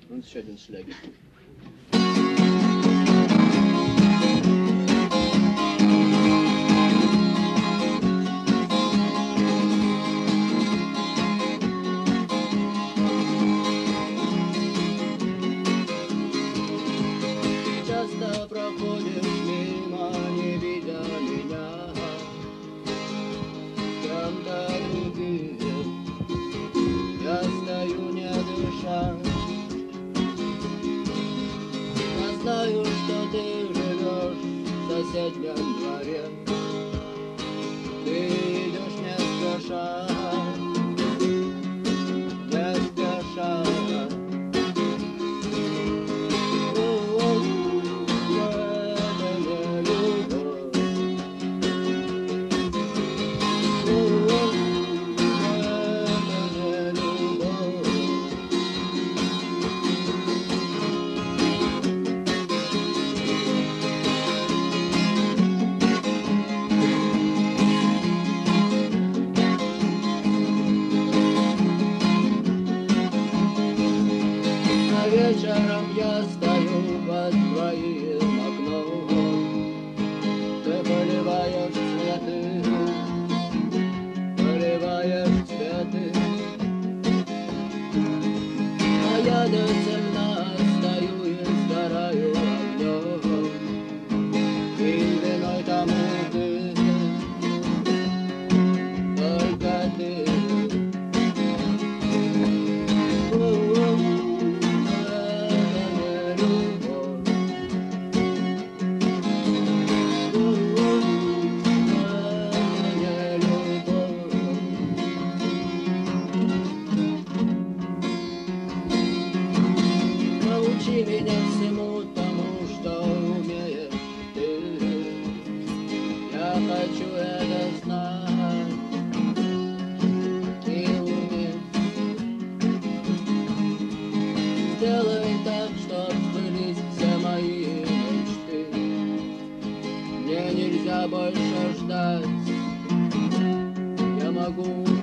Вот еще один шлягер. Часто проходишь мимо, не видя меня, там-то другие, я стою не дыша. Я знаю, что ты живешь в соседнем дворе, ты идешь не спеша, не спеша. Вечером я стою под твоим окном, ты поливаешь цветы, поливаешь цветы, а я до темна стою и сгораю огнем, и виной тому ты, только ты. Научи меня всему тому, что умеешь ты. Я хочу это знать и уметь. Сделай так, чтоб сбылись все мои мечты. Мне нельзя больше ждать. Я могу